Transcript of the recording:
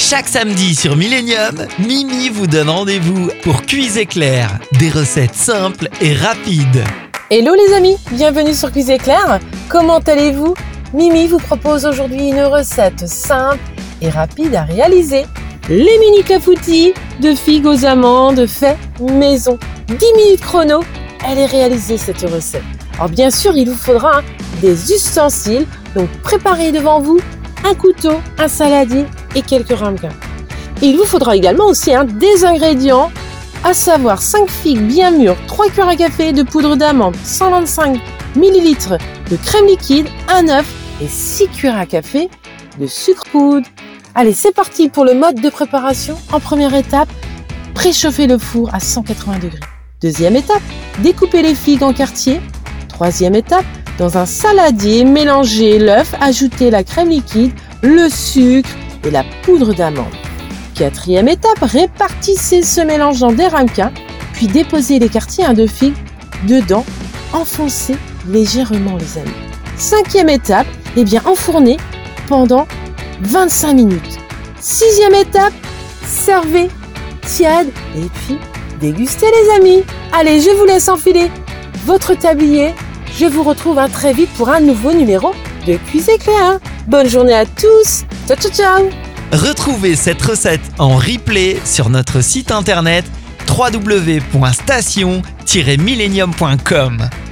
Chaque samedi sur Millennium, Mimi vous donne rendez-vous pour Cuise Éclair. Des recettes simples et rapides. Hello les amis, bienvenue sur Cuise Éclair. Comment allez-vous ? Mimi vous propose aujourd'hui une recette simple et rapide à réaliser. Les mini clafoutis de figues aux amandes fait maison. 10 minutes chrono, elle est réalisée cette recette. Alors bien sûr, il vous faudra des ustensiles, donc préparez devant vous un couteau, un saladier et quelques ramequins. Il vous faudra également aussi des ingrédients, à savoir 5 figues bien mûres, 3 cuillères à café de poudre d'amande, 125 ml de crème liquide, un œuf et 6 cuillères à café de sucre poudre. Allez, c'est parti pour le mode de préparation. En première étape, préchauffer le four à 180 degrés. Deuxième étape, découper les figues en quartiers. Troisième étape, dans un saladier, mélanger l'œuf, ajouter la crème liquide, le sucre et la poudre d'amande. Quatrième étape, répartissez ce mélange dans des ramequins, puis déposez les quartiers de figues dedans, enfoncez légèrement les amis. Cinquième étape, enfournez pendant 25 minutes. Sixième étape, servez tiède et puis dégustez les amis. Allez, je vous laisse enfiler votre tablier. Je vous retrouve très vite pour un nouveau numéro de Cuise Éclair. Bonne journée à tous. Ciao, ciao, ciao. Retrouvez cette recette en replay sur notre site internet www.station-millennium.com.